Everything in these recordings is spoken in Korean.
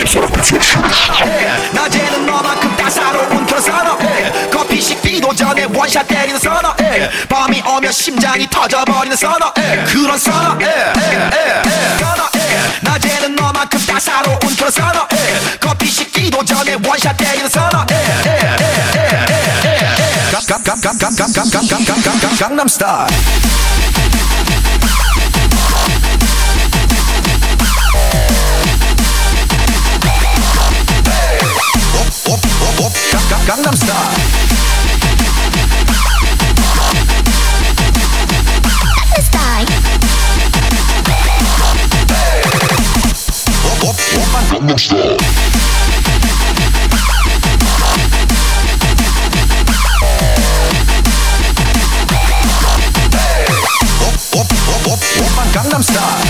낮에는 너만큼 따사로운 그런 선어 커피 식기도 전에 원샷 때리는 선어 밤이 오면 심장이 터져버리는 선어 그런 선어 낮에는 너만큼 따사로운 그런 선어 커피 식기도 전에 원샷 때리는 선어 강남스타일 강남스타일 강남스타일 강남스타일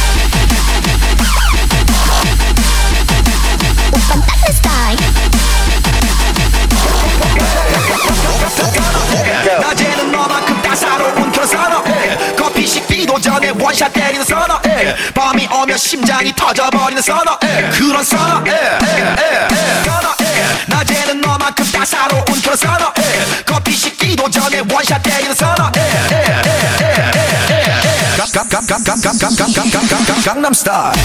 낮에는 너만큼 따사로운 그런 선어 커피 식기도 전에 원샷 때리는 선어 밤이 오면 심장이 터져버리는 선어 그런 선어 낮에는 너만큼 따사로운 그런 선어 커피 식기도 전에 원샷 때리는 선어 강남스타일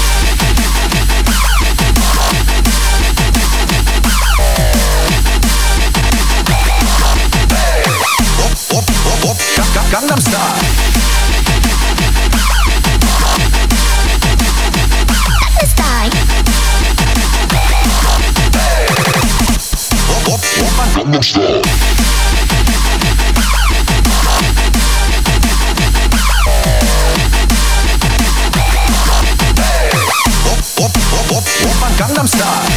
강남스타일 강남스타일 강남스타일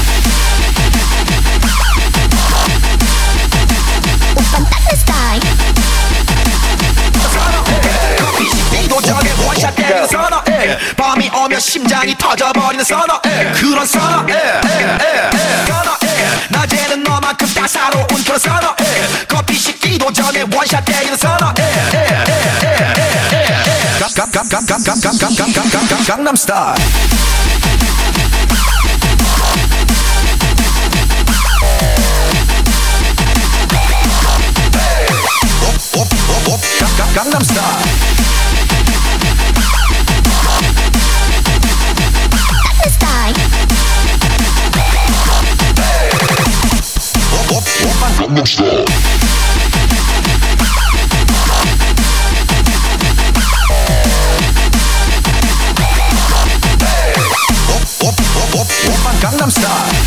커피 식기도 전에 원샷 때리는 선어 밤이 오면 심장이 터져버리는 선어 그런 선어 낮에는 너만큼 따사로운 그런 선어 커피 식기도 전에 원샷 때리는 선어 강남스타일 강남스타일 강남스타일 강남스타일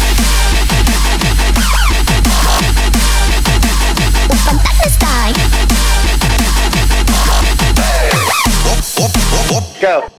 Go.